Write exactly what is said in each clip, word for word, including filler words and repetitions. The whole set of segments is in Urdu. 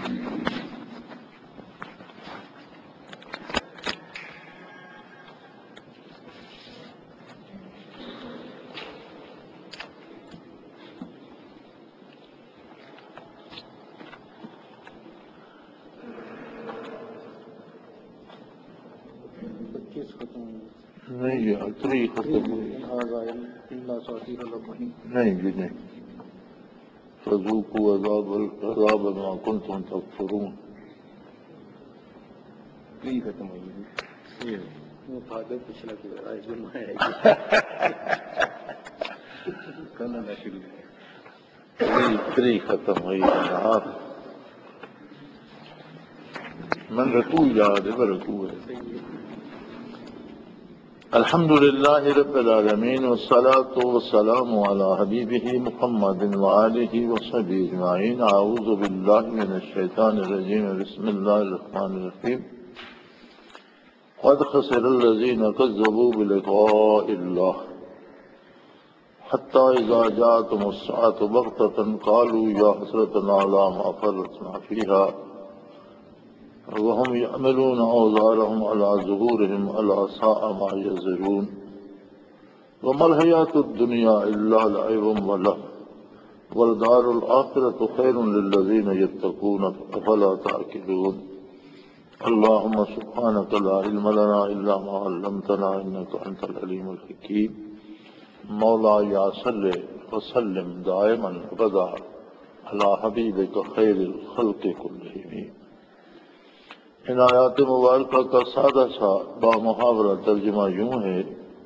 نہیں یہ اتری ختم ہوئی نہیں جی نہیں فذوقوا عذاب العذاب بما کنتم تکفرون نہیں ختم ہوئی وہ فادر پچھلا کرنا شروع اتری ختم ہوئی جناب من رکوع یاد ہے رکوع ہے الحمد لله رب العالمين والصلاة والسلام على حبيبه محمد وآله وصحبه أجمعين أعوذ بالله من الشيطان الرجيم بسم الله الرحمن الرحيم قد خسر الذين كذبوا بلقاء الله حتى إذا جاءتهم الساعة بغتة قالوا يا حسرتنا على ما فرطنا فيها وهم يعملون أوزارهم على ظهورهم ألا ساء ما يزرون وما الحياة الدنيا إلا لعب ولهو والدار الآخرة خير للذين يتقون أفلا تعقلون اللهم سبحانك لا علم لنا إلا ما علمتنا إنك أنت العليم الحكيم مولاي صل وسلم دائما أبدا على حبيبك خير الخلق كلهم ان آیات مبارکہ کا سادہ سا بامحاورہ ترجمہ یوں ہے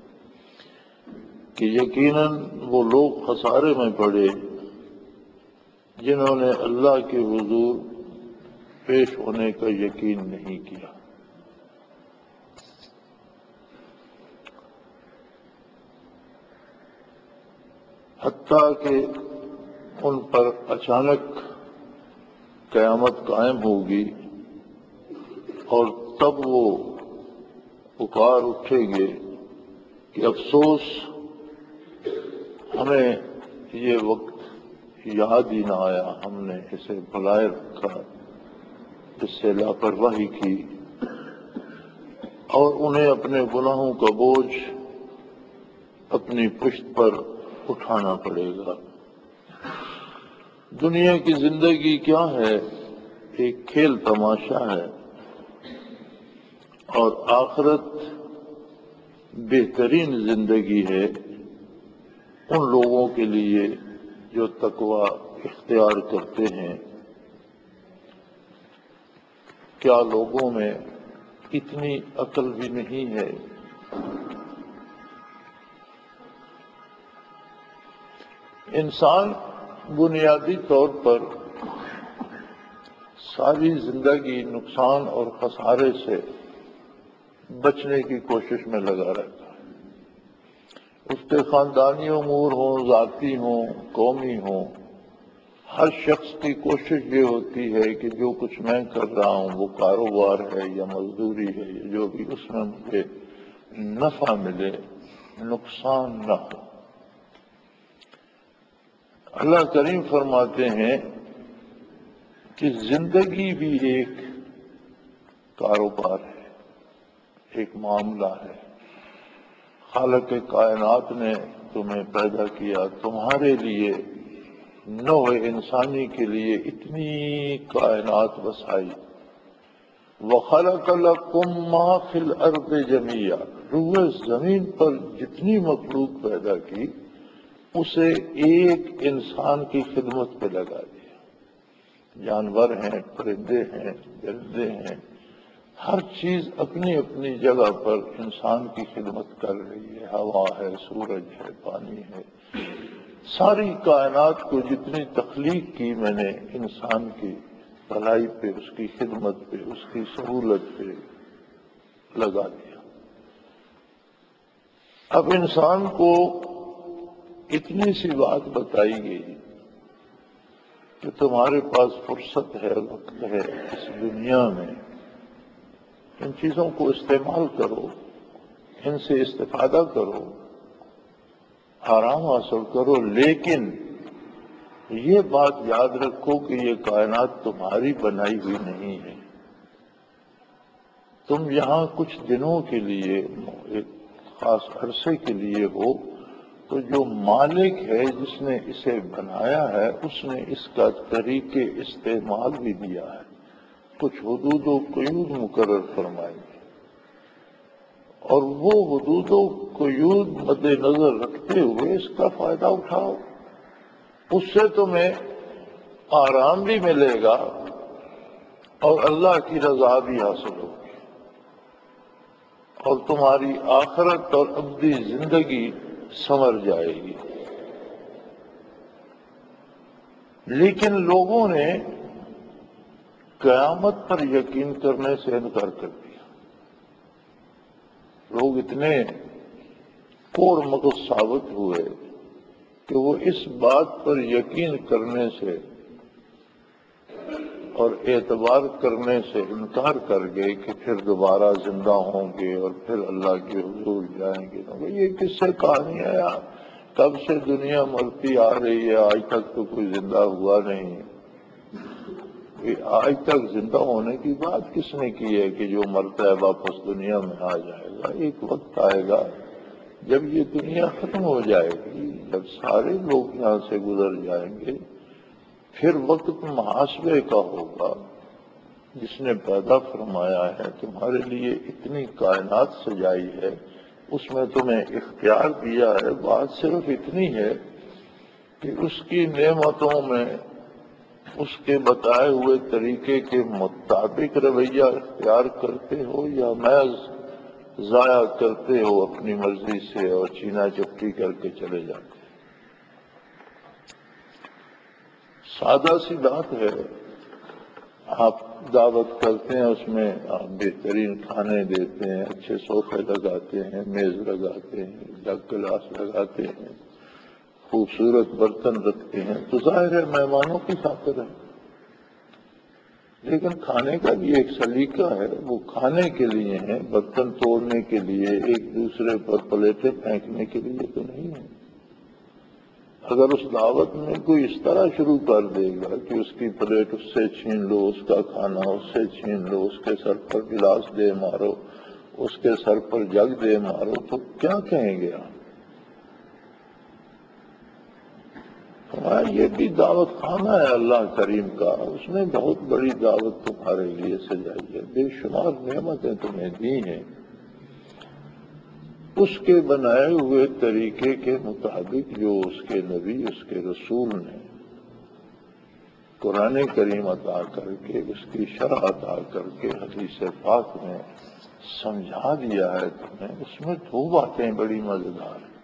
کہ یقیناً وہ لوگ خسارے میں پڑے جنہوں نے اللہ کے حضور پیش ہونے کا یقین نہیں کیا. حتیٰ کہ ان پر اچانک قیامت قائم ہوگی اور تب وہ پکار اٹھیں گے کہ افسوس ہمیں یہ وقت یاد ہی نہ آیا، ہم نے اسے بھلائے رکھا، اس سے لاپرواہی کی، اور انہیں اپنے گناہوں کا بوجھ اپنی پشت پر اٹھانا پڑے گا. دنیا کی زندگی کیا ہے؟ ایک کھیل تماشا ہے، اور آخرت بہترین زندگی ہے ان لوگوں کے لیے جو تقوی اختیار کرتے ہیں. کیا لوگوں میں اتنی عقل بھی نہیں ہے؟ انسان بنیادی طور پر ساری زندگی نقصان اور خسارے سے بچنے کی کوشش میں لگا رہتا ہے. اس کے خاندانی امور ہوں، ذاتی ہوں، قومی ہوں، ہر شخص کی کوشش یہ ہوتی ہے کہ جو کچھ میں کر رہا ہوں وہ کاروبار ہے یا مزدوری ہے یا جو بھی، اس میں مجھے نفع ملے، نقصان نہ ہو. اللہ کریم فرماتے ہیں کہ زندگی بھی ایک کاروبار ہے، ایک معاملہ ہے. خالق کائنات نے تمہیں پیدا کیا، تمہارے لیے، نوع انسانی کے لیے اتنی کائنات بسائی. وَخَلَقَ لَكُم مَّا فِي الْأَرْضِ جَمِيعًا، روئے زمین پر جتنی مخلوق پیدا کی اسے ایک انسان کی خدمت پہ لگا دیا. جانور ہیں، پرندے ہیں، درندے ہیں، ہر چیز اپنی اپنی جگہ پر انسان کی خدمت کر رہی ہے. ہوا ہے، سورج ہے، پانی ہے، ساری کائنات کو جتنی تخلیق کی میں نے انسان کی بھلائی پہ، اس کی خدمت پہ، اس کی سہولت پہ لگا دیا. اب انسان کو اتنی سی بات بتائی گئی کہ تمہارے پاس فرصت ہے، وقت ہے اس دنیا میں، ان چیزوں کو استعمال کرو، ان سے استفادہ کرو، آرام حاصل کرو، لیکن یہ بات یاد رکھو کہ یہ کائنات تمہاری بنائی ہوئی نہیں ہے. تم یہاں کچھ دنوں کے لیے، ایک خاص عرصے کے لیے ہو، تو جو مالک ہے جس نے اسے بنایا ہے اس نے اس کا طریقے استعمال بھی دیا ہے، کچھ حدود و قیود مقرر فرمائی ہے، اور وہ حدود و قیود مد نظر رکھتے ہوئے اس کا فائدہ اٹھاؤ. اس سے تمہیں آرام بھی ملے گا اور اللہ کی رضا بھی حاصل ہوگی، اور تمہاری آخرت اور ابدی زندگی سنور جائے گی. لیکن لوگوں نے قیامت پر یقین کرنے سے انکار کر دیا. لوگ اتنے کوڑ مغز ثابت ہوئے کہ وہ اس بات پر یقین کرنے سے اور اعتبار کرنے سے انکار کر گئے کہ پھر دوبارہ زندہ ہوں گے اور پھر اللہ کے حضور جائیں گے. یہ کس سے کہانی ہے یار؟ کب سے دنیا مرتی آ رہی ہے، آج تک تو کوئی زندہ ہوا نہیں. آج تک زندہ ہونے کی بات کس نے کی ہے کہ جو مرتا ہے واپس دنیا میں آ جائے گا؟ ایک وقت آئے گا جب یہ دنیا ختم ہو جائے گی، جب سارے لوگ یہاں سے گزر جائیں گے، پھر وقت محاسبے کا ہوگا. جس نے پیدا فرمایا ہے، تمہارے لیے اتنی کائنات سجائی ہے، اس میں تمہیں اختیار دیا ہے. بات صرف اتنی ہے کہ اس کی نعمتوں میں اس کے بتائے ہوئے طریقے کے مطابق رویہ اختیار کرتے ہو یا محض ضائع کرتے ہو اپنی مرضی سے اور چینا چپٹی کر کے چلے جاتے. سادہ سی بات ہے. آپ دعوت کرتے ہیں، اس میں آپ بہترین کھانے دیتے ہیں، اچھے صوفے لگاتے ہیں، میز لگاتے ہیں، جگ گلاس لگاتے ہیں، خوبصورت برتن رکھتے ہیں، تو ظاہر ہے مہمانوں کی خاطر ہے. لیکن کھانے کا بھی ایک سلیقہ ہے. وہ کھانے کے لیے ہیں، برتن توڑنے کے لیے، ایک دوسرے پر پلیٹیں پھینکنے کے لیے تو نہیں ہے. اگر اس دعوت میں کوئی اس طرح شروع کر دے گا کہ اس کی پلیٹ اس سے چھین لو، اس کا کھانا اس سے چھین لو، اس کے سر پر گلاس دے مارو، اس کے سر پر جگ دے مارو، تو کیا کہیں گے آپ؟ ہمارا یہ بھی دعوت خانہ ہے اللہ کریم کا، اس نے بہت بڑی دعوت تمہارے لیے سجائی ہے، بے شمار نعمتیں تمہیں دی ہیں. اس کے بنائے ہوئے طریقے کے مطابق جو اس کے نبی، اس کے رسول نے قرآن کریم عطا کر کے، اس کی شرح عطا کر کے حدیث پاک میں سمجھا دیا ہے تمہیں، اس میں دو باتیں بڑی مزیدار ہیں.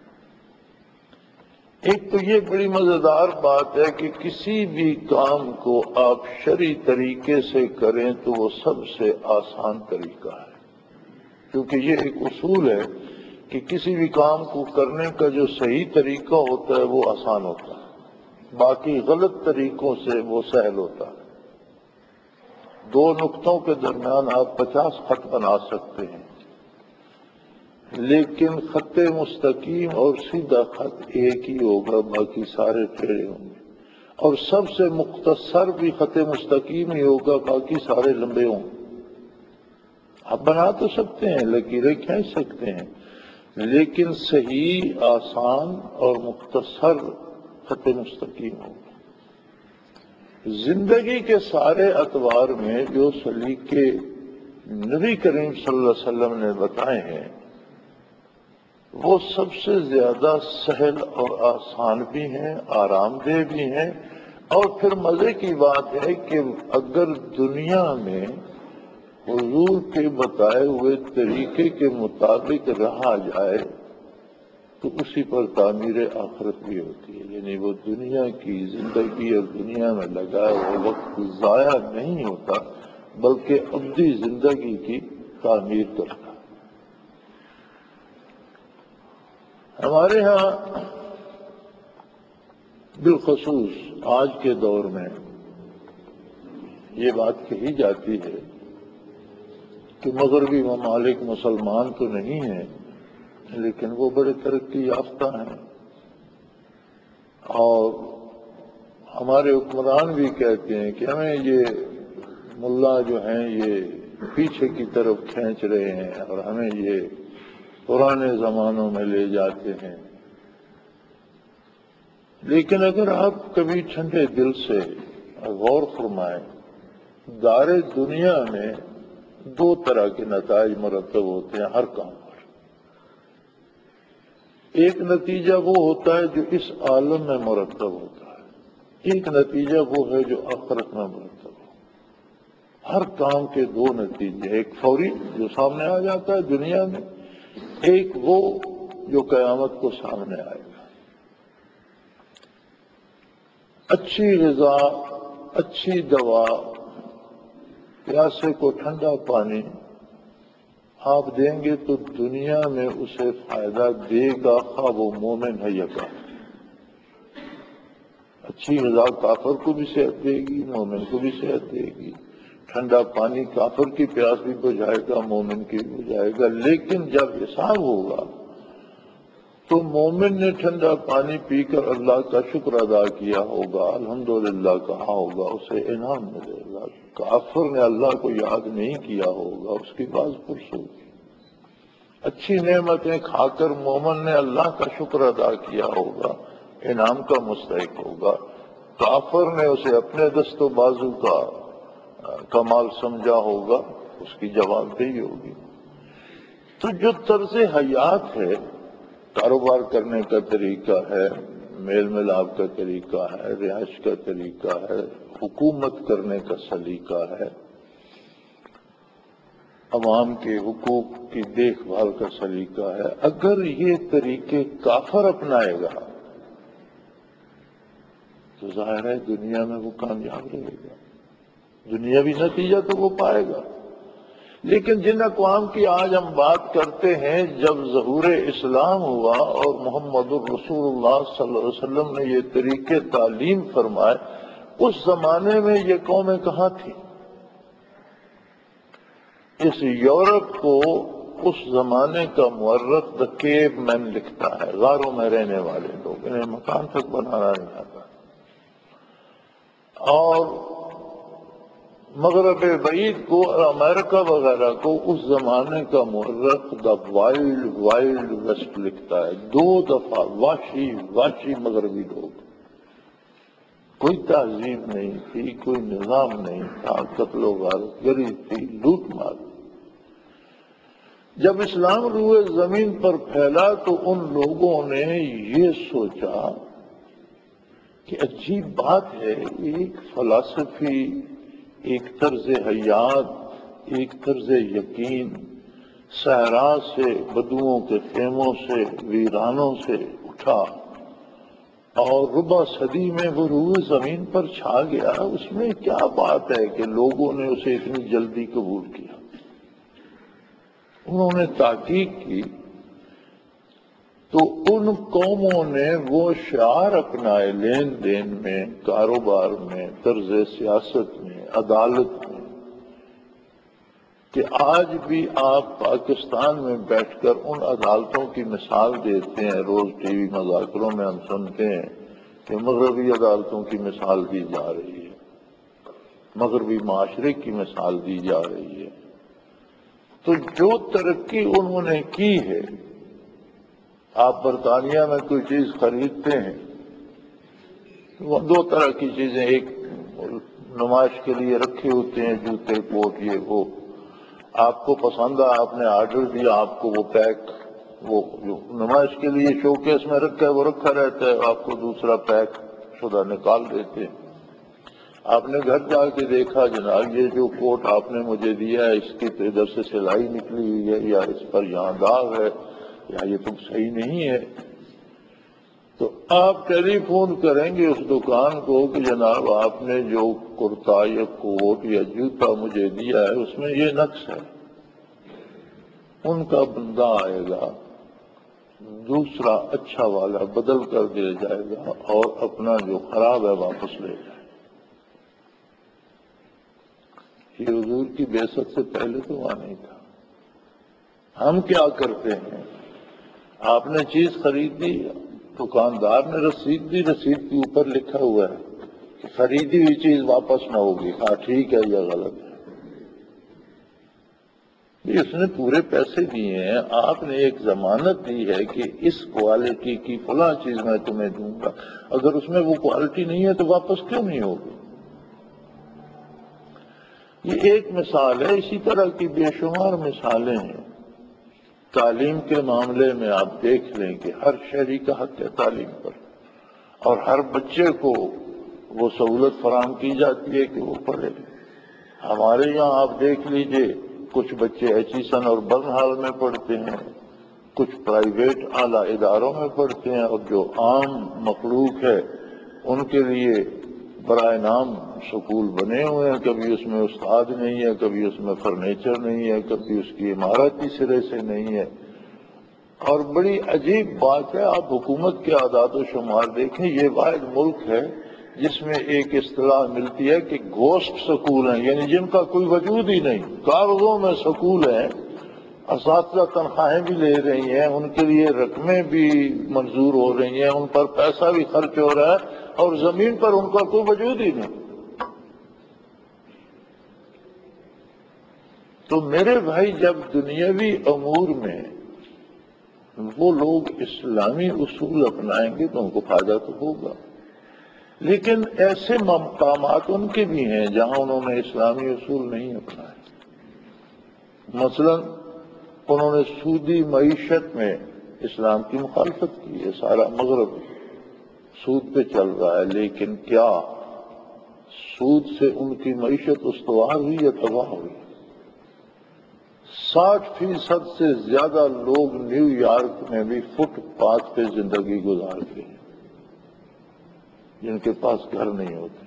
ایک تو یہ بڑی مزیدار بات ہے کہ کسی بھی کام کو آپ شرعی طریقے سے کریں تو وہ سب سے آسان طریقہ ہے، کیونکہ یہ ایک اصول ہے کہ کسی بھی کام کو کرنے کا جو صحیح طریقہ ہوتا ہے وہ آسان ہوتا ہے، باقی غلط طریقوں سے وہ سہل ہوتا ہے. دو نقطوں کے درمیان آپ پچاس خط بنا سکتے ہیں، لیکن خط مستقیم اور سیدھا خط ایک ہی ہوگا، باقی سارے ٹیڑھے ہوں گے. اور سب سے مختصر بھی خط مستقیم ہی ہوگا، باقی سارے لمبے ہوں گے. آپ بنا تو سکتے ہیں، لکیریں کھینچ سکتے ہیں، لیکن صحیح، آسان اور مختصر خط مستقیم ہوگا. زندگی کے سارے اعتبار میں جو سلیقے نبی کریم صلی اللہ علیہ وسلم نے بتائے ہیں وہ سب سے زیادہ سہل اور آسان بھی ہیں، آرام دہ بھی ہیں. اور پھر مزے کی بات ہے کہ اگر دنیا میں حضور کے بتائے ہوئے طریقے کے مطابق رہا جائے تو اسی پر تعمیر آخرت بھی ہوتی ہے. یعنی وہ دنیا کی زندگی اور دنیا میں لگائے ہوئے وقت ضائع نہیں ہوتا، بلکہ ابدی زندگی کی تعمیر کرتا. ہمارے ہاں بالخصوص آج کے دور میں یہ بات کہی جاتی ہے کہ مغربی ممالک مسلمان تو نہیں ہیں لیکن وہ بڑے ترقی یافتہ ہیں، اور ہمارے حکمران بھی کہتے ہیں کہ ہمیں یہ ملا جو ہیں یہ پیچھے کی طرف کھینچ رہے ہیں اور ہمیں یہ پرانے زمانوں میں لے جاتے ہیں. لیکن اگر آپ کبھی ٹھنڈے دل سے غور فرمائیں، دار دنیا میں دو طرح کے نتائج مرتب ہوتے ہیں ہر کام پر. ایک نتیجہ وہ ہوتا ہے جو اس عالم میں مرتب ہوتا ہے، ایک نتیجہ وہ ہے جو آخرت میں مرتب ہو. ہر کام کے دو نتیجے، ایک فوری جو سامنے آ جاتا ہے دنیا میں، ایک وہ جو قیامت کو سامنے آئے گا. اچھی غذا، اچھی دوا، پیاسے کو ٹھنڈا پانی آپ دیں گے تو دنیا میں اسے فائدہ دے گا، خواہ وہ مومن ہے یا کافر. اچھی غذا کافر کو بھی صحت دے گی، مومن کو بھی صحت دے گی. ٹھنڈا پانی کافر کی پیاس بھی بجھائے گا، مومن کی بھی بجھائے گا. لیکن جب حساب ہوگا تو مومن نے ٹھنڈا پانی پی کر اللہ کا شکر ادا کیا ہوگا، الحمدللہ کہا ہوگا، اسے انعام ملے گا. کافر نے اللہ کو یاد نہیں کیا ہوگا، اس کی باز پرس ہوگی. اچھی نعمتیں کھا کر مومن نے اللہ کا شکر ادا کیا ہوگا، انعام کا مستحق ہوگا. کافر نے اسے اپنے دست و بازو کا کمال سمجھا ہوگا، اس کی جواب دہی ہوگی. تو جو طرز حیات ہے، کاروبار کرنے کا طریقہ ہے، میل ملاپ کا طریقہ ہے، رہائش کا طریقہ ہے، حکومت کرنے کا سلیقہ ہے، عوام کے حقوق کی دیکھ بھال کا سلیقہ ہے، اگر یہ طریقے کافر اپنائے گا تو ظاہر ہے دنیا میں وہ کامیاب رہے گا، دنیاوی نتیجہ تو وہ پائے گا. لیکن جن اقوام کی آج ہم بات کرتے ہیں، جب ظہور اسلام ہوا اور محمد الرسول اللہ صلی اللہ علیہ وسلم نے یہ طریقے تعلیم فرمائے، اس زمانے میں یہ قومیں کہاں تھیں؟ اس یورپ کو اس زمانے کا مورخ دا کیو مین لکھتا ہے، غاروں میں رہنے والے لوگ، انہیں مکان تک بنانا نہیں آتا. اور مغرب بعید کو اور امریکہ وغیرہ کو اس زمانے کا مورخ دا وائلڈ وائلڈ ویسٹ لکھتا ہے. دو دفعہ وحشی وحشی مغربی لوگ، کوئی تہذیب نہیں تھی، کوئی نظام نہیں تھا، قتل و غارت گری تھی، لوٹ مار. جب اسلام روئے زمین پر پھیلا تو ان لوگوں نے یہ سوچا کہ عجیب بات ہے، ایک فلسفی، ایک طرز حیات، ایک طرز یقین صحرا سے، بدوؤں کے خیموں سے، ویرانوں سے اٹھا اور ربع صدی میں وہ روئے زمین پر چھا گیا. اس میں کیا بات ہے کہ لوگوں نے اسے اتنی جلدی قبول کیا؟ انہوں نے تحقیق کی تو ان قوموں نے وہ شعار اپنائے لین دین میں، کاروبار میں، طرز سیاست میں، عدالت میں، کہ آج بھی آپ پاکستان میں بیٹھ کر ان عدالتوں کی مثال دیتے ہیں. روز ٹی وی مذاکروں میں ہم سنتے ہیں کہ مغربی عدالتوں کی مثال دی جا رہی ہے، مغربی معاشرے کی مثال دی جا رہی ہے. تو جو ترقی انہوں نے کی ہے، آپ برطانیہ میں کوئی چیز خریدتے ہیں، وہ دو طرح کی چیزیں، ایک نمائش کے لیے رکھے ہوتے ہیں، جوتے کوٹ یہ وہ، آپ کو پسند ہے، آپ نے آرڈر دیا، آپ کو وہ پیک، وہ جو نمائش کے لیے شو کیس میں رکھا ہے وہ رکھا رہتا ہے، آپ کو دوسرا پیک شدہ نکال دیتے ہیں. آپ نے گھر جا کے دیکھا، جناب یہ جو کوٹ آپ نے مجھے دیا ہے، اس کی تو ادھر سے سلائی نکلی ہوئی ہے، یا اس پر یہاں داغ ہے، یا یہ تو صحیح نہیں ہے. تو آپ ٹیلی فون کریں گے اس دکان کو کہ جناب آپ نے جو کرتا یا کوٹ یا جوتا مجھے دیا ہے اس میں یہ نقص ہے. ان کا بندہ آئے گا، دوسرا اچھا والا بدل کر دے جائے گا اور اپنا جو خراب ہے واپس لے جائے. یہ حضور کی بعثت سے پہلے تو وہاں نہیں تھا. ہم کیا کرتے ہیں؟ آپ نے چیز خریدی، دکاندار نے رسید دی، رسید کے اوپر لکھا ہوا ہے کہ خریدی ہوئی چیز واپس نہ ہوگی، ہاں ٹھیک ہے یا غلط ہے؟ اس نے پورے پیسے دیے ہیں، آپ نے ایک ضمانت دی ہے کہ اس کوالٹی کی فلاں چیز میں تمہیں دوں گا، اگر اس میں وہ کوالٹی نہیں ہے تو واپس کیوں نہیں ہوگی؟ یہ ایک مثال ہے، اسی طرح کی بے شمار مثالیں ہیں۔ تعلیم کے معاملے میں آپ دیکھ لیں کہ ہر شہری کا حق ہے تعلیم پر، اور ہر بچے کو وہ سہولت فراہم کی جاتی ہے کہ وہ پڑھے۔ ہمارے یہاں آپ دیکھ لیجئے، کچھ بچے ایچیسن اور برنہال میں پڑھتے ہیں، کچھ پرائیویٹ اعلیٰ اداروں میں پڑھتے ہیں، اور جو عام مخلوق ہے ان کے لیے برائے نام سکول بنے ہوئے ہیں، کبھی اس میں استاد نہیں ہے، کبھی اس میں فرنیچر نہیں ہے، کبھی اس کی عمارت ہی سرے سے نہیں ہے۔ اور بڑی عجیب بات ہے، آپ حکومت کے اعداد و شمار دیکھیں، یہ واحد ملک ہے جس میں ایک اصطلاح ملتی ہے کہ گھوسٹ سکول ہیں، یعنی جن کا کوئی وجود ہی نہیں، کاغذوں میں سکول ہیں، اساتذہ تنخواہیں بھی لے رہی ہیں، ان کے لیے رقمیں بھی منظور ہو رہی ہیں، ان پر پیسہ بھی خرچ ہو رہا ہے، اور زمین پر ان کا کوئی وجود ہی نہیں۔ تو میرے بھائی، جب دنیاوی امور میں وہ لوگ اسلامی اصول اپنائیں گے تو ان کو فائدہ تو ہوگا، لیکن ایسے مقامات ان کے بھی ہیں جہاں انہوں نے اسلامی اصول نہیں اپنائے۔ مثلا انہوں نے سودی معیشت میں اسلام کی مخالفت کی ہے، سارا مغرب سود پہ چل رہا ہے، لیکن کیا سود سے ان کی معیشت استوار ہوئی یا تباہ ہوئی؟ ساٹھ فیصد سے زیادہ لوگ نیو یارک میں بھی فٹ پاتھ پہ زندگی گزارتے ہیں، جن کے پاس گھر نہیں ہوتے۔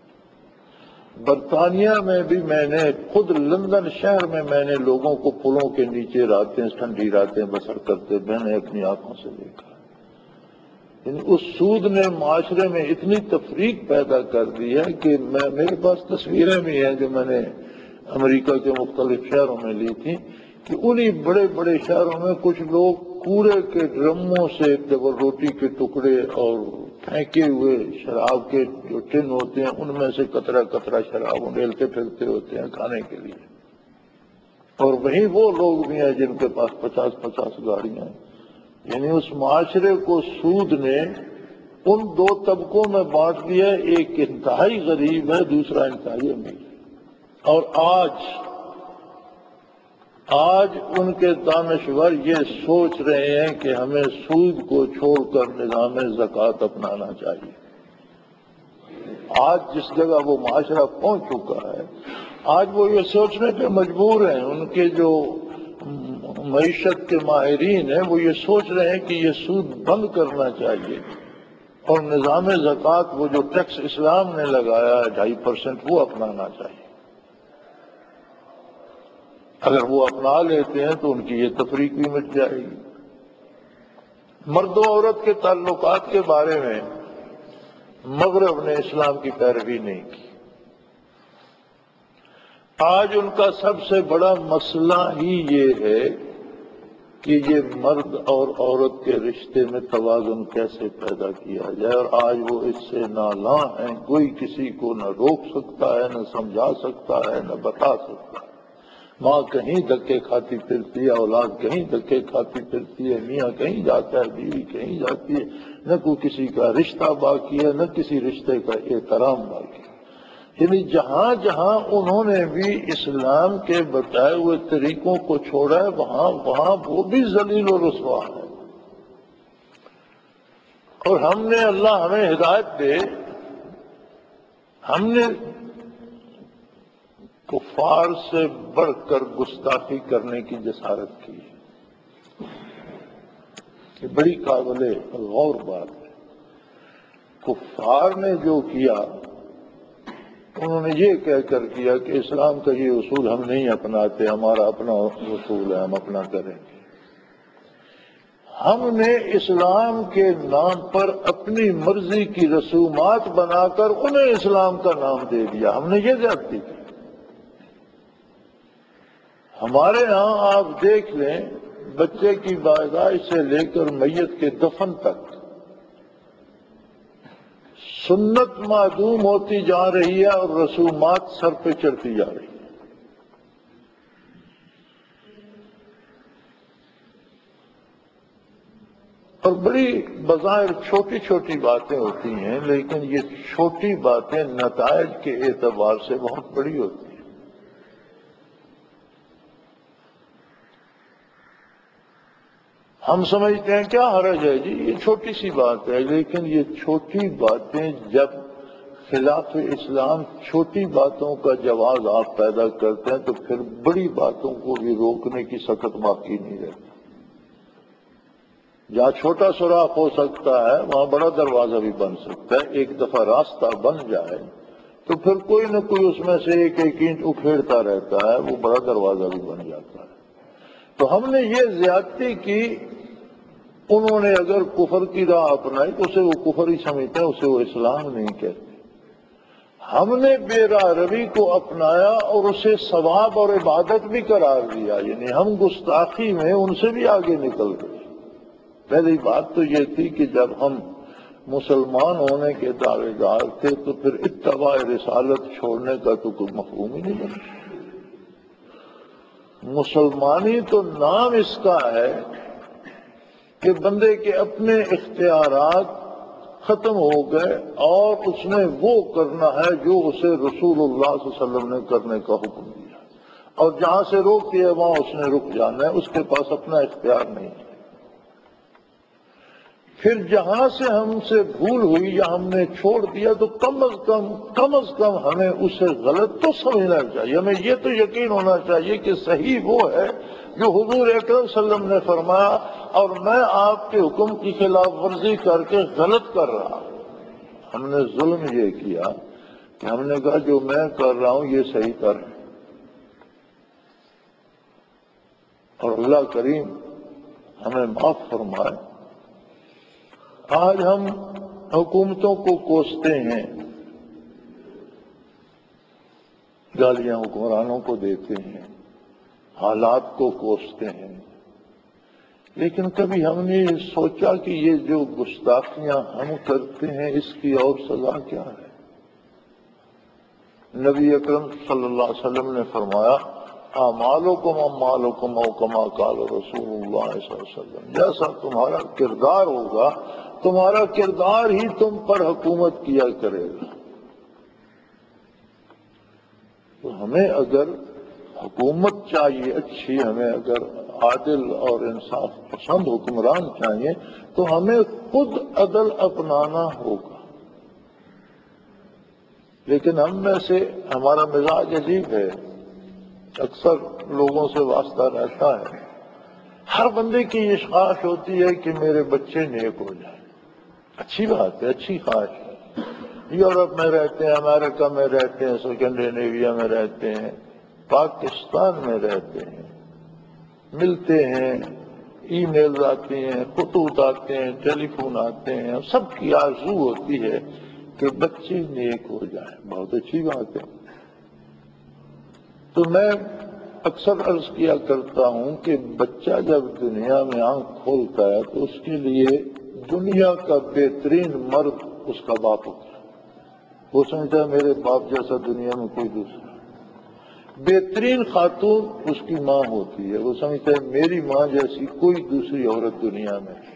برطانیہ میں بھی میں نے خود لندن شہر میں میں نے لوگوں کو پلوں کے نیچے راتیں ٹھنڈی راتیں بسر کرتے میں نے اپنی آنکھوں سے دیکھا۔ یعنی اس سود نے معاشرے میں اتنی تفریق پیدا کر دی ہے کہ میں میرے پاس تصویریں بھی ہیں جو میں نے امریکہ کے مختلف شہروں میں لی تھی، کہ انہی بڑے بڑے شہروں میں کچھ لوگ کوڑے کے ڈرموں سے روٹی کے ٹکڑے اور پھینکے ہوئے شراب کے جو ٹن ہوتے ہیں ان میں سے قطرہ قطرہ شراب انڈیلتے پھرتے ہوتے ہیں کھانے کے لیے، اور وہیں وہ لوگ بھی ہیں جن کے پاس پچاس پچاس گاڑیاں ہیں۔ یعنی اس معاشرے کو سود نے ان دو طبقوں میں بانٹ دیا، ایک انتہائی غریب ہے، دوسرا انتہائی امیر۔ اور آج آج ان کے دانشور یہ سوچ رہے ہیں کہ ہمیں سود کو چھوڑ کر نظام زکوٰۃ اپنانا چاہیے۔ آج جس جگہ وہ معاشرہ پہنچ چکا ہے، آج وہ یہ سوچنے پہ مجبور ہیں، ان کے جو معیشت کے ماہرین ہیں وہ یہ سوچ رہے ہیں کہ یہ سود بند کرنا چاہیے، اور نظام زکوٰۃ وہ جو ٹیکس اسلام نے لگایا ہے ڈھائی پرسنٹ وہ اپنانا چاہیے۔ اگر وہ اپنا لیتے ہیں تو ان کی یہ تفریق بھی مٹ جائے گی۔ مرد و عورت کے تعلقات کے بارے میں مغرب نے اسلام کی پیروی نہیں کی۔ آج ان کا سب سے بڑا مسئلہ ہی یہ ہے کہ یہ مرد اور عورت کے رشتے میں توازن کیسے پیدا کیا جائے، اور آج وہ اس سے نالاں ہیں، کوئی کسی کو نہ روک سکتا ہے، نہ سمجھا سکتا ہے، نہ بتا سکتا ہے۔ ماں کہیں دھکے کھاتی پھرتی ہے، اولاد کہیں دھکے کھاتی پھرتی ہے، میاں کہیں جاتا ہے، بیوی کہیں جاتی ہے، نہ کوئی کسی کا رشتہ باقی ہے، نہ کسی رشتے کا احترام باقی ہے۔ یعنی جہاں جہاں انہوں نے بھی اسلام کے بتائے ہوئے طریقوں کو چھوڑا ہے، وہاں وہاں وہ بھی ذلیل و رسوا ہے۔ اور ہم نے، اللہ ہمیں ہدایت دے، ہم نے کفار سے بڑھ کر گستاخی کرنے کی جسارت کی ہے۔ یہ بڑی قابل غور بات ہے۔ کفار نے جو کیا انہوں نے یہ کہہ کر کیا کہ اسلام کا یہ اصول ہم نہیں اپناتے، ہمارا اپنا اصول ہے، ہم اپنا کریں گے۔ ہم نے اسلام کے نام پر اپنی مرضی کی رسومات بنا کر انہیں اسلام کا نام دے دیا، ہم نے یہ زیادتی کی۔ ہمارے ہاں آپ دیکھ لیں، بچے کی پیدائش سے لے کر میت کے دفن تک سنت معدوم ہوتی جا رہی ہے اور رسومات سر پہ چڑھتی جا رہی ہے. اور بڑی بظاہر چھوٹی چھوٹی باتیں ہوتی ہیں، لیکن یہ چھوٹی باتیں نتائج کے اعتبار سے بہت بڑی ہوتی ہیں. ہم سمجھتے ہیں کیا حرج ہے جی، یہ چھوٹی سی بات ہے، لیکن یہ چھوٹی باتیں جب خلاف اسلام چھوٹی باتوں کا جواز آپ پیدا کرتے ہیں تو پھر بڑی باتوں کو بھی روکنے کی سخت باقی نہیں رہتی. جہاں چھوٹا سوراخ ہو سکتا ہے وہاں بڑا دروازہ بھی بن سکتا ہے. ایک دفعہ راستہ بن جائے تو پھر کوئی نہ کوئی اس میں سے ایک ایک اینٹ اکھیڑتا رہتا ہے، وہ بڑا دروازہ بھی بن جاتا ہے. تو ہم نے یہ زیادتی کی، انہوں نے اگر کفر کی راہ اپنائی تو اسے وہ کفر ہی سمجھتے ہیں، اسے وہ اسلام نہیں کہتے. ہم نے بے راہ روی کو اپنایا اور اسے ثواب اور عبادت بھی قرار دیا، یعنی ہم گستاخی میں ان سے بھی آگے نکل گئے. پہلی بات تو یہ تھی کہ جب ہم مسلمان ہونے کے دعوے دار تھے تو پھر اتباع رسالت چھوڑنے کا تو کوئی مفہوم ہی نہیں بنتا. مسلمانی تو نام اس کا ہے کہ بندے کے اپنے اختیارات ختم ہو گئے اور اس نے وہ کرنا ہے جو اسے رسول اللہ صلی اللہ علیہ وسلم نے کرنے کا حکم دیا، اور جہاں سے روک دیا وہاں اس نے رک جانا ہے، اس کے پاس اپنا اختیار نہیں ہے. پھر جہاں سے ہم سے بھول ہوئی یا ہم نے چھوڑ دیا تو کم از کم کم از کم ہمیں اسے غلط تو سمجھنا چاہیے. ہمیں یہ تو یقین ہونا چاہیے کہ صحیح وہ ہے جو حضور اکرم صلی اللہ علیہ وسلم نے فرمایا، اور میں آپ کے حکم کی خلاف ورزی کر کے غلط کر رہا. ہم نے ظلم یہ کیا کہ ہم نے کہا جو میں کر رہا ہوں یہ صحیح کر رہا ہوں، اور اللہ کریم ہمیں معاف فرمائے. آج ہم حکومتوں کو کوستے ہیں، گالیاں حکمرانوں کو دیتے ہیں، حالات کو کوستے ہیں، لیکن کبھی ہم نے سوچا کہ یہ جو گستاخیاں ہم کرتے ہیں اس کی اور سزا کیا ہے؟ نبی اکرم صلی اللہ علیہ وسلم نے فرمایا اعمالکم اموالکم او کما قال رسول اللہ صلی اللہ علیہ وسلم، جیسا تمہارا کردار ہوگا تمہارا کردار ہی تم پر حکومت کیا کرے گا. تو ہمیں اگر حکومت چاہیے اچھی، ہمیں اگر عادل اور انصاف پسند حکمران چاہیے تو ہمیں خود عدل اپنانا ہوگا. لیکن ہم میں سے ہمارا مزاج عجیب ہے، اکثر لوگوں سے واسطہ رہتا ہے، ہر بندے کی یہ خواہش ہوتی ہے کہ میرے بچے نیک ہو جائیں. اچھی بات ہے، اچھی خواہش ہے. یورپ میں رہتے ہیں، امریکہ میں رہتے ہیں، اسکینڈینیویا میں رہتے ہیں، پاکستان میں رہتے ہیں، ملتے ہیں، ای میل آتے ہیں، خطوط آتے ہیں، ٹیلی فون آتے ہیں، سب کی آرزو ہوتی ہے کہ بچے نیک ہو جائیں. بہت اچھی بات ہے. تو میں اکثر عرض کیا کرتا ہوں کہ بچہ جب دنیا میں آنکھ کھولتا ہے تو اس کے لیے دنیا کا بہترین مرد اس کا باپ ہوتا ہے. وہ سمجھتا ہے میرے باپ جیسا دنیا میں کوئی دوسرا. بہترین خاتون اس کی ماں ہوتی ہے، وہ سمجھتا ہے میری ماں جیسی کوئی دوسری عورت دنیا میں نہیں.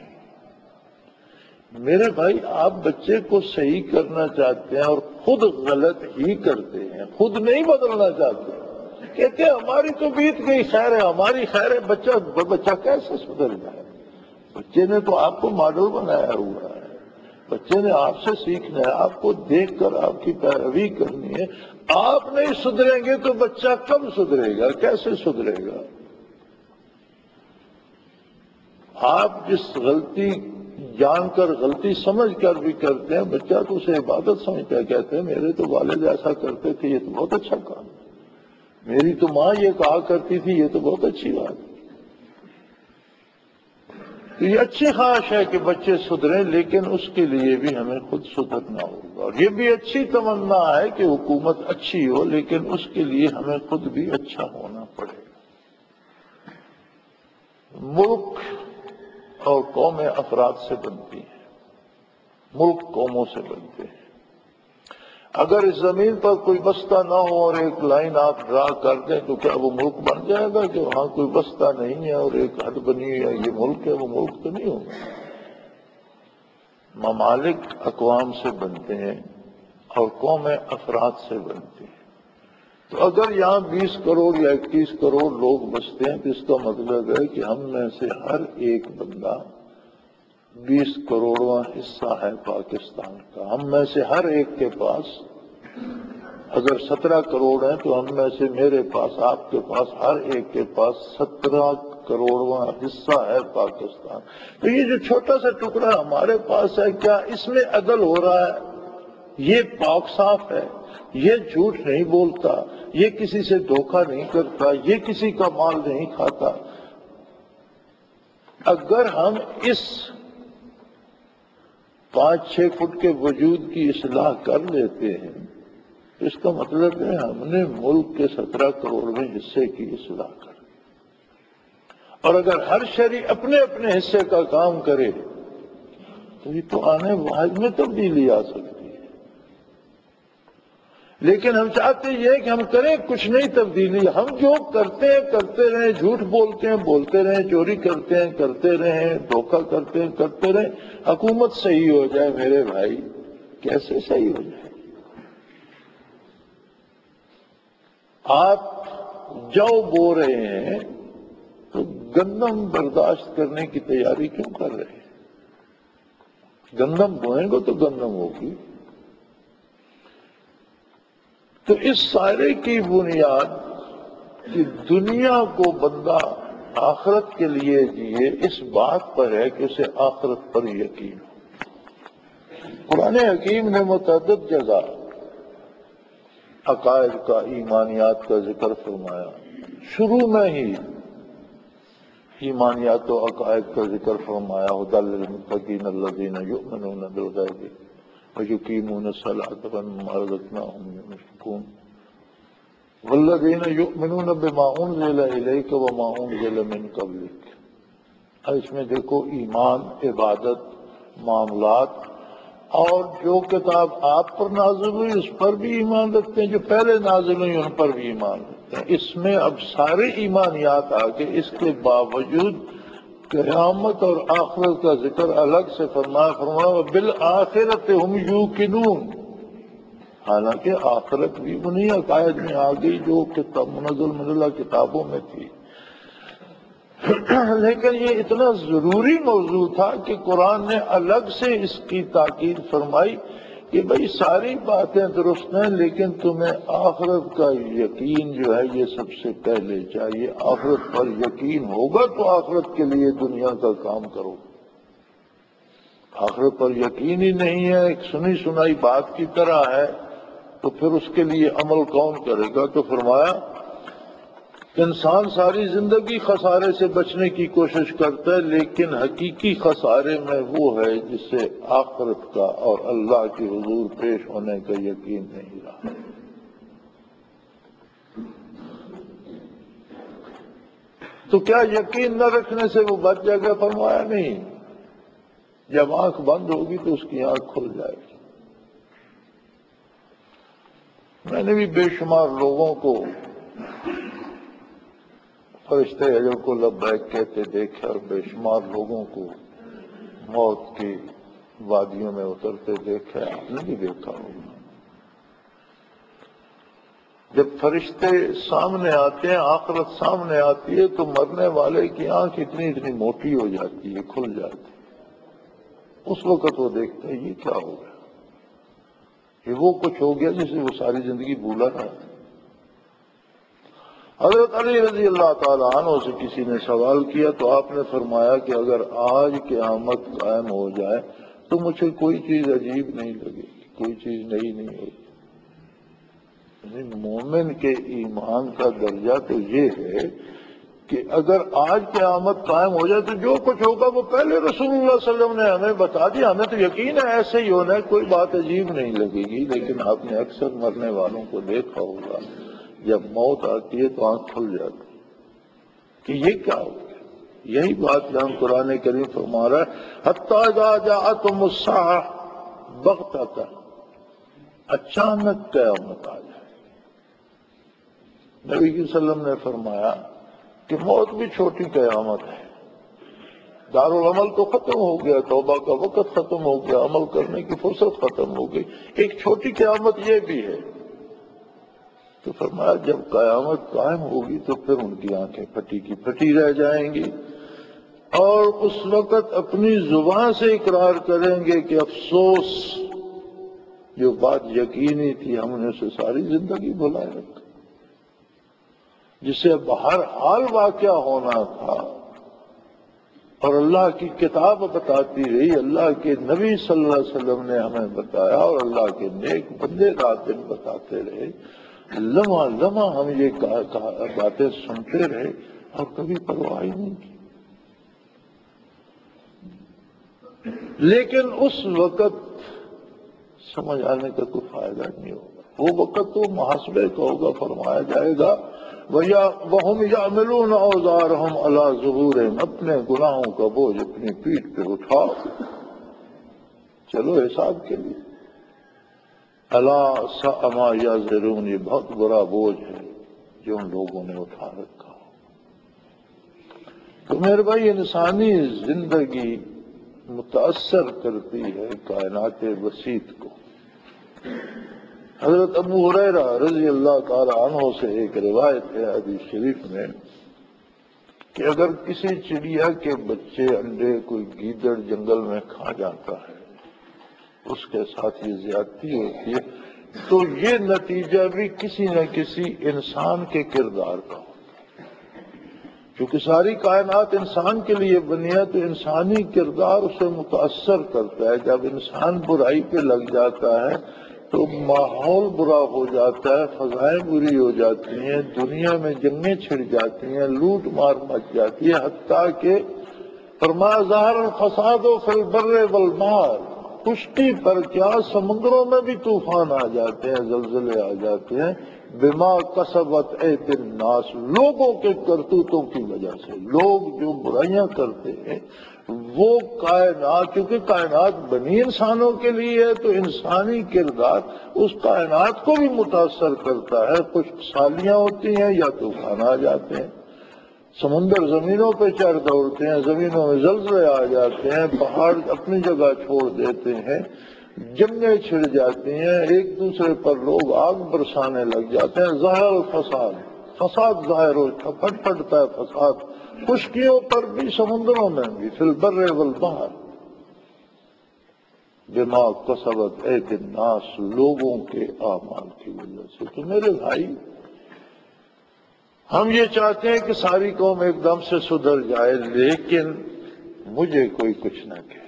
میرے بھائی آپ بچے کو صحیح کرنا چاہتے ہیں اور خود غلط ہی کرتے ہیں، خود نہیں بدلنا چاہتے. کہتے ہیں ہماری تو بیت گئی، خیر ہے ہماری خیر ہے. بچہ بچہ کیسے سدھر جائے؟ بچے نے تو آپ کو ماڈل بنایا ہوا ہے، بچے نے آپ سے سیکھنا ہے، آپ کو دیکھ کر آپ کی پیروی کرنی ہے. آپ نہیں سدھریں گے تو بچہ کب سدھرے گا؟ کیسے سدھرے گا؟ آپ جس غلطی جان کر غلطی سمجھ کر بھی کرتے ہیں، بچہ تو اسے عبادت سمجھتا ہے. کہتے ہیں میرے تو والد ایسا کرتے تھے، یہ تو بہت اچھا کام. میری تو ماں یہ کہا کرتی تھی، یہ تو بہت اچھی بات ہے. تو یہ اچھی خواہش ہے کہ بچے سدھریں، لیکن اس کے لیے بھی ہمیں خود سدھرنا ہوگا. اور یہ بھی اچھی تمنا ہے کہ حکومت اچھی ہو، لیکن اس کے لیے ہمیں خود بھی اچھا ہونا پڑے گا. ملک اور قومیں افراد سے بنتی ہیں، ملک قوموں سے بنتے ہیں. اگر اس زمین پر کوئی بستہ نہ ہو اور ایک لائن آپ ڈرا کر دیں تو کیا وہ ملک بن جائے گا کہ وہاں کوئی بستہ نہیں ہے اور ایک حد بنی ہے یہ ملک ہے؟ وہ ملک تو نہیں ہوگا۔ ممالک اقوام سے بنتے ہیں اور قومیں افراد سے بنتی ہیں۔ تو اگر یہاں بیس کروڑ یا اکیس کروڑ لوگ بستے ہیں تو اس کا مطلب ہے کہ ہم میں سے ہر ایک بندہ بیس کروڑواں حصہ ہے پاکستان کا۔ ہم میں سے ہر ایک کے پاس اگر سترہ کروڑ ہیں تو ہم میں سے میرے پاس، آپ کے پاس، ہر ایک کے پاس سترہ کروڑواں حصہ ہے پاکستان۔ تو یہ جو چھوٹا سا ٹکڑا ہمارے پاس ہے، کیا اس میں عدل ہو رہا ہے؟ یہ پاک صاف ہے، یہ جھوٹ نہیں بولتا، یہ کسی سے دھوکہ نہیں کرتا، یہ کسی کا مال نہیں کھاتا۔ اگر ہم اس پانچ چھ فٹ کے وجود کی اصلاح کر لیتے ہیں تو اس کا مطلب ہے ہم نے ملک کے سترہ کروڑویں حصے کی اصلاح کر۔ اور اگر ہر شہری اپنے اپنے حصے کا کام کرے تو یہ تو آنے واحد میں تبدیلی آ سکتی ہے۔ لیکن ہم چاہتے یہ کہ ہم کریں کچھ نہیں تبدیلی، ہم جو کرتے ہیں کرتے رہیں، جھوٹ بولتے ہیں بولتے رہیں، چوری کرتے ہیں کرتے رہیں، دھوکہ کرتے ہیں کرتے رہیں، حکومت صحیح ہو جائے۔ میرے بھائی کیسے صحیح ہو جائے؟ آپ جو بو رہے ہیں تو گندم برداشت کرنے کی تیاری کیوں کر رہے ہیں؟ گندم بوئیں گے تو گندم ہوگی۔ تو اس سارے کی بنیاد کہ دنیا کو بندہ آخرت کے لیے جیے اس بات پر ہے کہ اسے آخرت پر یقین ہو۔ قرآن حکیم نے متعدد جگہ عقائد کا، ایمانیات کا ذکر فرمایا۔ شروع میں ہی ایمانیات و عقائد کا ذکر فرمایا، ھدی للمتقین الذین یؤمنون بالغیب وَيُقِيمُونَ الصَّلَاةَ وَمِمَّا رَزَقْنَاهُمْ يُنْفِقُونَ وَالَّذِينَ يُؤْمِنُونَ بِمَا أُنزِلَ إِلَيْكَ وَمَا أُنزِلَ مِن قَبْلِكَ۔ اس میں دیکھو ایمان، عبادت، معاملات، اور جو کتاب آپ پر نازل ہوئی اس پر بھی ایمان رکھتے ہیں، جو پہلے نازل ہوئی ان پر بھی ایمان رکھتے ہیں۔ اس میں اب سارے ایمانیات آگے، اس کے باوجود قیامت اور آخرت کا ذکر الگ سے فرمایا فرمایا بالآخرۃ ہم یوقنون۔ حالانکہ آخرت بھی انہی عقائد میں آ گئی جو کتاب منزل من اللہ کتابوں میں تھی، لیکن یہ اتنا ضروری موضوع تھا کہ قرآن نے الگ سے اس کی تاکید فرمائی کہ بھئی ساری باتیں درست ہیں لیکن تمہیں آخرت کا یقین جو ہے یہ سب سے پہلے چاہیے۔ آخرت پر یقین ہوگا تو آخرت کے لیے دنیا کا کام کرو۔ آخرت پر یقین ہی نہیں ہے، ایک سنی سنائی بات کی طرح ہے، تو پھر اس کے لیے عمل کون کرے گا؟ تو فرمایا انسان ساری زندگی خسارے سے بچنے کی کوشش کرتا ہے لیکن حقیقی خسارے میں وہ ہے جسے آخرت کا اور اللہ کے حضور پیش ہونے کا یقین نہیں رہا۔ تو کیا یقین نہ رکھنے سے وہ بچ جائے گا؟ فرمایا نہیں، جب آنکھ بند ہوگی تو اس کی آنکھ کھل جائے گی۔ میں نے بھی بے شمار لوگوں کو فرشتے اجر کو لبیک کہتے دیکھا اور بے شمار لوگوں کو موت کی وادیوں میں اترتے دیکھا۔ آپ نے بھی دیکھا ہوگا، جب فرشتے سامنے آتے ہیں، آخرت سامنے آتی ہے تو مرنے والے کی آنکھ اتنی اتنی موٹی ہو جاتی ہے، کھل جاتی ہے۔ اس وقت وہ دیکھتے ہیں یہ کیا ہو گیا، یہ وہ کچھ ہو گیا جسے وہ ساری زندگی بھولا تھا۔ حضرت علی رضی اللہ تعالیٰ عنہ سے کسی نے سوال کیا تو آپ نے فرمایا کہ اگر آج قیامت قائم ہو جائے تو مجھے کوئی چیز عجیب نہیں لگے گی، کوئی چیز نئی نہیں ہوگی۔ یعنی مومن کے ایمان کا درجہ تو یہ ہے کہ اگر آج قیامت قائم ہو جائے تو جو کچھ ہوگا وہ پہلے رسول اللہ صلی اللہ علیہ وسلم نے ہمیں بتا دیا، ہمیں تو یقین ہے ایسے ہی ہونا ہے، کوئی بات عجیب نہیں لگے گی۔ لیکن آپ نے اکثر مرنے والوں کو دیکھا ہوگا جب موت آتی ہے تو آنکھ کھل جاتی کہ یہ کیا ہو گیا۔ یہی بات یہاں قرآن کریم فرما رہا ہے حتی اذا جاءتهم الساعة بغتة، اچانک قیامت آ جائے۔ نبی صلی اللہ علیہ وسلم نے فرمایا کہ موت بھی چھوٹی قیامت ہے، دارالعمل تو ختم ہو گیا، توبہ کا وقت ختم ہو گیا، عمل کرنے کی فرصت ختم ہو گئی، ایک چھوٹی قیامت یہ بھی ہے۔ تو فرمایا جب قیامت قائم ہوگی تو پھر ان کی آنکھیں پھٹی کی پھٹی رہ جائیں گی، اور اس وقت اپنی زبان سے اقرار کریں گے کہ افسوس، جو بات یقینی تھی ہم نے اسے ساری زندگی بھلائے رکھا، جسے بہر حال واقعہ ہونا تھا، اور اللہ کی کتاب بتاتی رہی، اللہ کے نبی صلی اللہ علیہ وسلم نے ہمیں بتایا، اور اللہ کے نیک بندے رات دن بتاتے رہے، لمحہ لمحہ ہم یہ باتیں سنتے رہے اور کبھی پرواہ ہی نہیں کی۔ لیکن اس وقت سمجھ آنے کا کوئی فائدہ نہیں ہوگا، وہ وقت تو محاسبے کا ہوگا۔ فرمایا جائے گا وَهُمْ يَعْمِلُونَ أَوْزَارَهُمْ عَلَىٰ ظُهُورِهِمْ، اپنے گناہوں کا بوجھ اپنی پیٹھ پہ اٹھاؤ، چلو حساب کے لیے۔ أَلَا سَاءَ مَا يَزِرُونَ، یہ بہت بڑا بوجھ ہے جو ان لوگوں نے اٹھا رکھا ہو۔ تو میرے بھائی، انسانی زندگی متاثر کرتی ہے کائنات وسیط کو۔ حضرت ابو ہریرہ رضی اللہ تعالی عنہ سے ایک روایت ہے حدیث شریف میں کہ اگر کسی چڑیا کے بچے انڈے کوئی گیدڑ جنگل میں کھا جاتا ہے، اس کے ساتھ یہ زیادتی ہوتی ہے، تو یہ نتیجہ بھی کسی نہ کسی انسان کے کردار کا ہوتا ہے۔ کیونکہ ساری کائنات انسان کے لیے بنی ہے، تو انسانی کردار اسے متاثر کرتا ہے۔ جب انسان برائی پہ لگ جاتا ہے تو ماحول برا ہو جاتا ہے، فضائیں بری ہو جاتی ہیں، دنیا میں جنگیں چھڑ جاتی ہیں، لوٹ مار مچ جاتی ہے، حتیٰ کہ فرمایا ظاہر الفساد فی البر والبحر، خشکی پر کیا سمندروں میں بھی طوفان آ جاتے ہیں، زلزلے آ جاتے ہیں، بما کسبت ایدی الناس، لوگوں کے کرتوتوں کی وجہ سے۔ لوگ جو برائیاں کرتے ہیں وہ کائنات، کیونکہ کائنات بنی انسانوں کے لیے ہے، تو انسانی کردار اس کائنات کو بھی متاثر کرتا ہے۔ خشک سالیاں ہوتی ہیں یا طوفان آ جاتے ہیں، سمندر زمینوں پہ چڑھ دوڑتے ہیں، زمینوں میں زلزلے آ جاتے ہیں، پہاڑ اپنی جگہ چھوڑ دیتے ہیں، جنگیں چھڑ جاتی ہیں، ایک دوسرے پر لوگ آگ برسانے لگ جاتے ہیں۔ ظاہر الفساد، فساد ظاہر ہوتا، پھٹ پھٹتا ہے فساد، خشکیوں پر بھی، سمندروں میں بھی، فی البر والبحر، بما کسبت ایدی الناس، لوگوں کے اعمال کی وجہ سے۔ تو میرے بھائی، ہم یہ چاہتے ہیں کہ ساری قوم ایک دم سے سدھر جائے، لیکن مجھے کوئی کچھ نہ کہے۔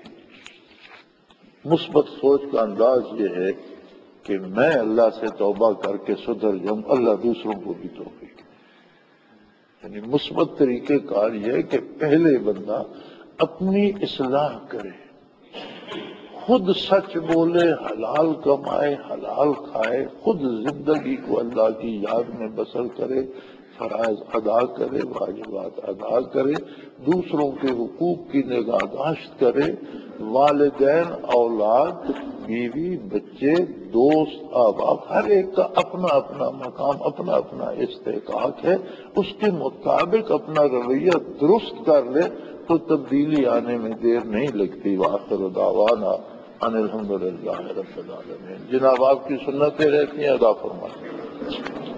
مثبت سوچ کا انداز یہ ہے کہ میں اللہ سے توبہ کر کے سدھر جاؤں، اللہ دوسروں کو بھی توفیق دے۔ یعنی مثبت طریقہ کار یہ ہے کہ پہلے بندہ اپنی اصلاح کرے، خود سچ بولے، حلال کمائے، حلال کھائے، خود زندگی کو اللہ کی یاد میں بسر کرے، فرائض ادا کرے، واجبات ادا کرے، دوسروں کے حقوق کی نگہداشت کرے، والدین، اولاد، بیوی، بچے، دوست، احباب، ہر ایک کا اپنا اپنا مقام، اپنا اپنا استحقاق ہے، اس کے مطابق اپنا رویہ درست کر لے تو تبدیلی آنے میں دیر نہیں لگتی۔ وآخر دعوانا ان الحمدللہ رب العالمین۔ جناب آپ کی سنتیں رہتی ہیں، ادا فرمائیں۔